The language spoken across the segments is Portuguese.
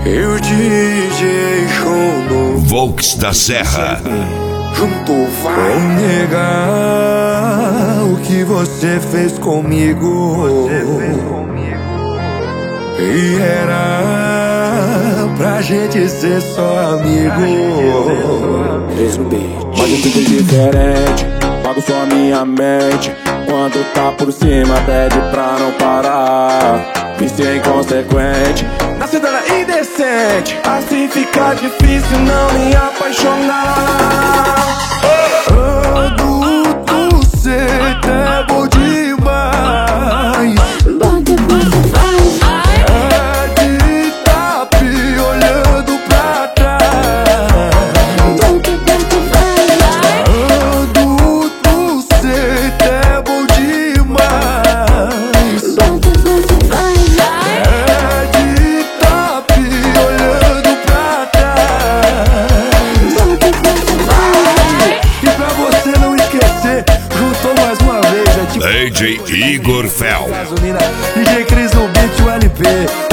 E o DJ Show Volks da Serra. junto vai. Vou negar o que você fez comigo. E era pra gente ser só amigo. Mas eu fico diferente, pago só minha mente. Quando tá por cima pede pra não parar. Vício é inconsequente, na cidade indecente. Assim fica difícil não me apaixonar. Adulto, cê é bom demais. É de tapi olhando pra trás. Adulto, cê é bom demais. É de tapi olhando pra trás. E pra você não esquecer, juntou mais uma vez, é tipo DJ Igor Fel. gasolina, DJ Cris no beat, o LP.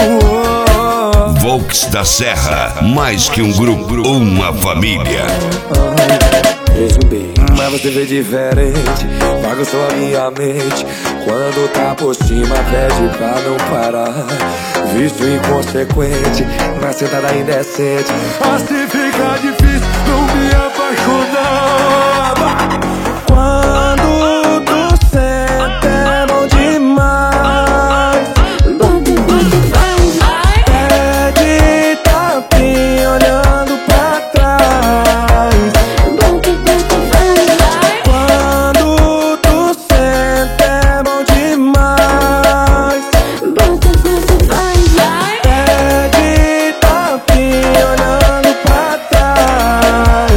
Volks da Serra. Mais que um grupo, uma família. Mas você vê diferente, paga só a minha mente. Quando tá por cima pede pra não parar. Vício inconsequente, na sentada indecente. Assim fica difícil não me apaixonar. Quando tu senta é bom demais. Pede tapinha olhando pra trás. Quando tu senta é bom demais. Pede tapinha olhando pra trás.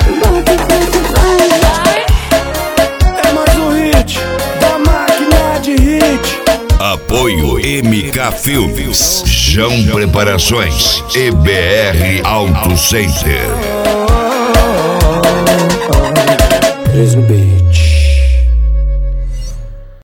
É mais um hit da máquina de hit. Apoio MK Filmes, Jão Preparações, EBR Auto Center. Beijo no beijo.